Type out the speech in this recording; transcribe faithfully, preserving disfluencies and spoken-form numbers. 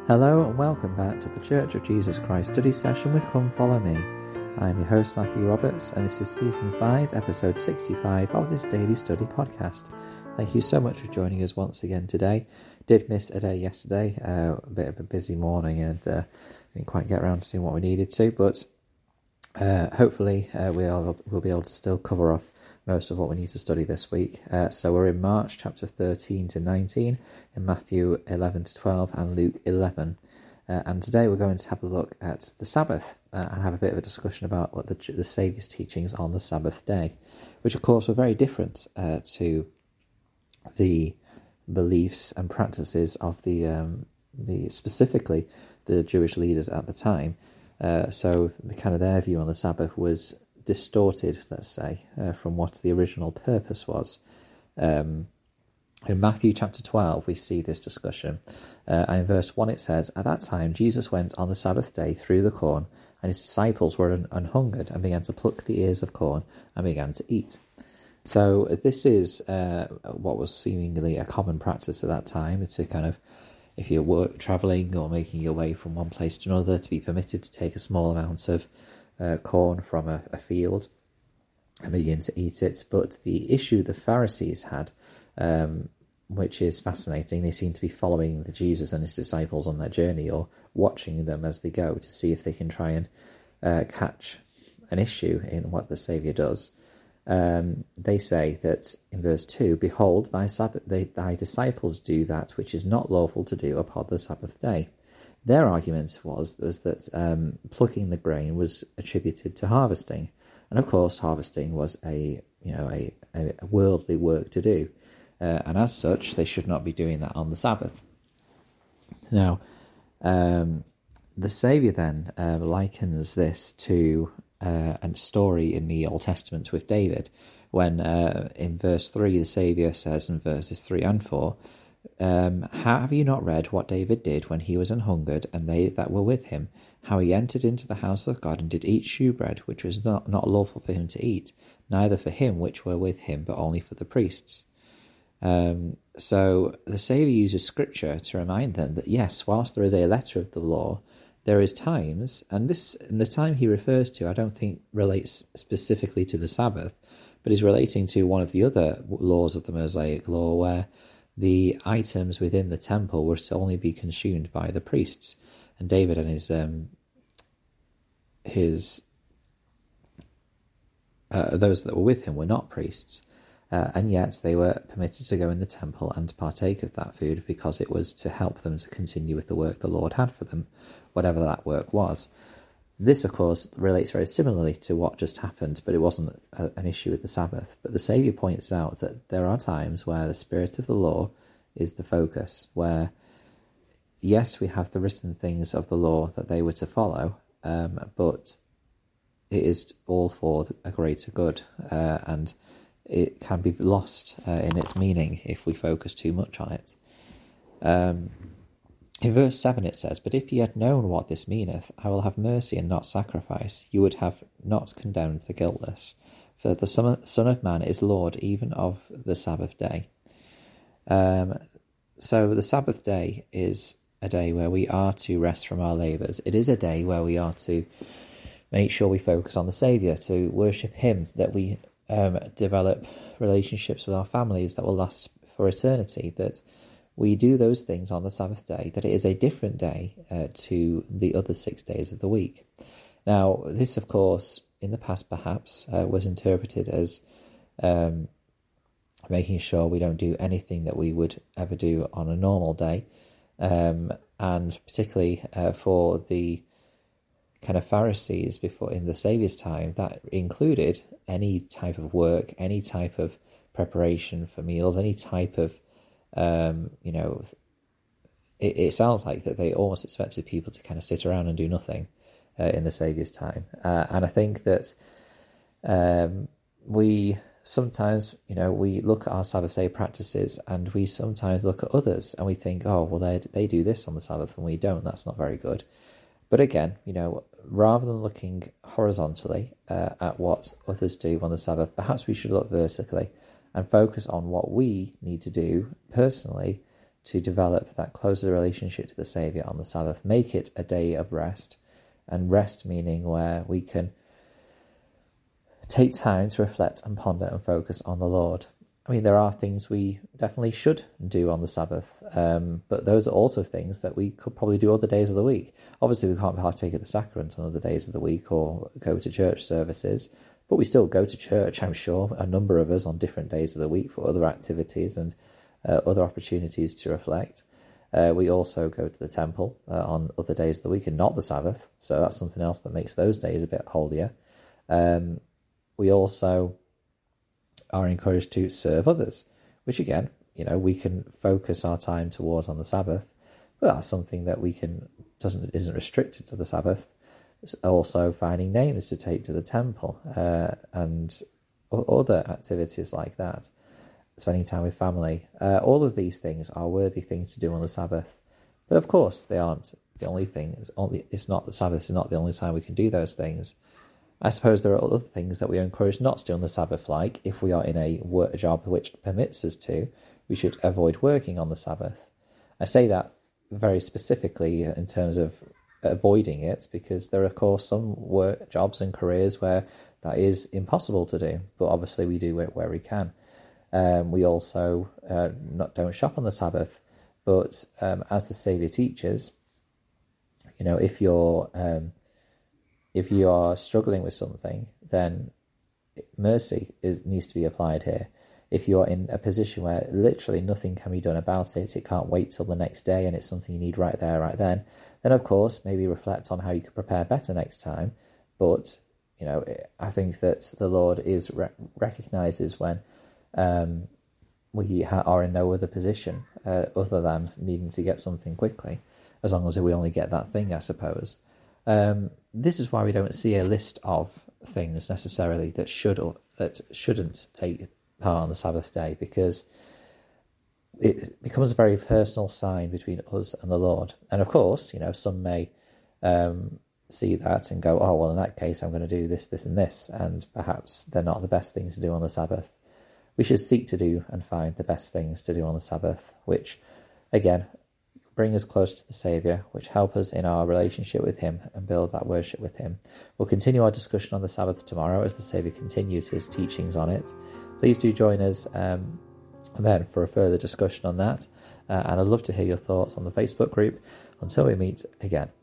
Hello and welcome back to the Church of Jesus Christ study session with Come Follow Me. I am your host Matthew Roberts and this is season five, episode sixty-five of this daily study podcast. Thank you so much for joining us once again today. Did miss a day yesterday, uh, a bit of a busy morning and uh, didn't quite get around to doing what we needed to, but uh, hopefully uh, we'll, we'll be able to still cover off most of what we need to study this week. Uh, so we're in March chapter thirteen to nineteen, in Matthew eleven to twelve and Luke eleven. Uh, and today we're going to have a look at the Sabbath uh, and have a bit of a discussion about what the, the Saviour's teachings on the Sabbath day, which of course were very different uh, to the beliefs and practices of the, um, the specifically the Jewish leaders at the time. Uh, so the kind of their view on the Sabbath was distorted, let's say, uh, from what the original purpose was. Um, in Matthew chapter twelve, we see this discussion. Uh, and in verse one it says, "At that time Jesus went on the Sabbath day through the corn, and his disciples were un- unhungered, and began to pluck the ears of corn, and began to eat." So this is uh, what was seemingly a common practice at that time. It's a kind of, if you're work, travelling or making your way from one place to another, to be permitted to take a small amount of Uh, corn from a, a field and begin to eat it. But the issue the Pharisees had, um, which is fascinating, they seem to be following the Jesus and his disciples on their journey, or watching them as they go to see if they can try and uh, catch an issue in what the Saviour does. Um, they say that in verse two, "Behold, thy, Sabbath, they, thy disciples do that which is not lawful to do upon the Sabbath day." Their argument was, was that um, plucking the grain was attributed to harvesting, and of course harvesting was a you know a, a worldly work to do, uh, and as such they should not be doing that on the Sabbath. Now, um, the Saviour then uh, likens this to uh, a story in the Old Testament with David, when uh, in verse three the Saviour says in verses three and four. Um, "Have you not read what David did when he was an hungered, and they that were with him, how he entered into the house of God, and did eat shewbread, which was not, not lawful for him to eat, neither for him which were with him, but only for the priests?" Um, so the Saviour uses scripture to remind them that yes, whilst there is a letter of the law, there is times, and this and the time he refers to I don't think relates specifically to the Sabbath, but is relating to one of the other laws of the Mosaic law, where the items within the temple were to only be consumed by the priests, and David and his um, his uh, those that were with him were not priests, uh, and yet they were permitted to go in the temple and partake of that food because it was to help them to continue with the work the Lord had for them, whatever that work was. This, of course, relates very similarly to what just happened, but it wasn't a, an issue with the Sabbath. But the Saviour points out that there are times where the spirit of the law is the focus, where, yes, we have the written things of the law that they were to follow, um, but it is all for a greater good, uh, and it can be lost uh, in its meaning if we focus too much on it. Um In verse seven it says, "But if ye had known what this meaneth, I will have mercy and not sacrifice, you would have not condemned the guiltless. For the Son of Man is Lord even of the Sabbath day." Um, so the Sabbath day is a day where we are to rest from our labours. It is a day where we are to make sure we focus on the Saviour, to worship him, that we um, develop relationships with our families that will last for eternity, that we do those things on the Sabbath day, that it is a different day uh, to the other six days of the week. Now, this, of course, in the past perhaps uh, was interpreted as um, making sure we don't do anything that we would ever do on a normal day, um, and particularly uh, for the kind of Pharisees before in the Saviour's time, that included any type of work, any type of preparation for meals, any type of Um, you know, it, it sounds like that they almost expected people to kind of sit around and do nothing uh, in the Saviour's time. Uh, and I think that um, we sometimes, you know, we look at our Sabbath day practices and we sometimes look at others and we think, oh, well, they they do this on the Sabbath and we don't. That's not very good. But again, you know, rather than looking horizontally uh, at what others do on the Sabbath, perhaps we should look vertically and focus on what we need to do personally to develop that closer relationship to the Saviour on the Sabbath. Make it a day of rest, and rest meaning where we can take time to reflect and ponder and focus on the Lord. I mean, there are things we definitely should do on the Sabbath, um, but those are also things that we could probably do other days of the week. Obviously, we can't partake of the sacrament on other days of the week or go to church services, but we still go to church, I'm sure, a number of us on different days of the week for other activities and uh, other opportunities to reflect. Uh, we also go to the temple uh, on other days of the week and not the Sabbath, so that's something else that makes those days a bit holier. Um, we also are encouraged to serve others, which again, you know, we can focus our time towards on the Sabbath, but that's something that we can, doesn't, isn't restricted to the Sabbath. It's also finding names to take to the temple uh, and other activities like that, spending time with family. Uh, all of these things are worthy things to do on the Sabbath, but of course they aren't the only thing. It's, only, it's not the Sabbath, is not the only time we can do those things. I suppose there are other things that we are encouraged not to do on the Sabbath, like if we are in a work job which permits us to, we should avoid working on the Sabbath. I say that very specifically in terms of avoiding it, because there are, of course, some work jobs and careers where that is impossible to do, but obviously we do it where we can. Um, we also uh, not don't shop on the Sabbath, but um, as the Saviour teaches, you know, if you're... Um, If you are struggling with something, then mercy is needs to be applied here. If you are in a position where literally nothing can be done about it, it can't wait till the next day and it's something you need right there, right then, then of course maybe reflect on how you could prepare better next time. But, you know, I think that the Lord is re- recognises when um, we ha- are in no other position uh, other than needing to get something quickly, as long as we only get that thing, I suppose. Um, this is why we don't see a list of things necessarily that should or that shouldn't take part on the Sabbath day, because it becomes a very personal sign between us and the Lord. And of course, you know, some may um, see that and go, oh, well, in that case, I'm going to do this, this, and this, and perhaps they're not the best things to do on the Sabbath. We should seek to do and find the best things to do on the Sabbath, which, again, bring us closer to the Saviour, which help us in our relationship with him and build that worship with him. We'll continue our discussion on the Sabbath tomorrow as the Saviour continues his teachings on it. Please do join us um, then for a further discussion on that, uh, and I'd love to hear your thoughts on the Facebook group. Until we meet again.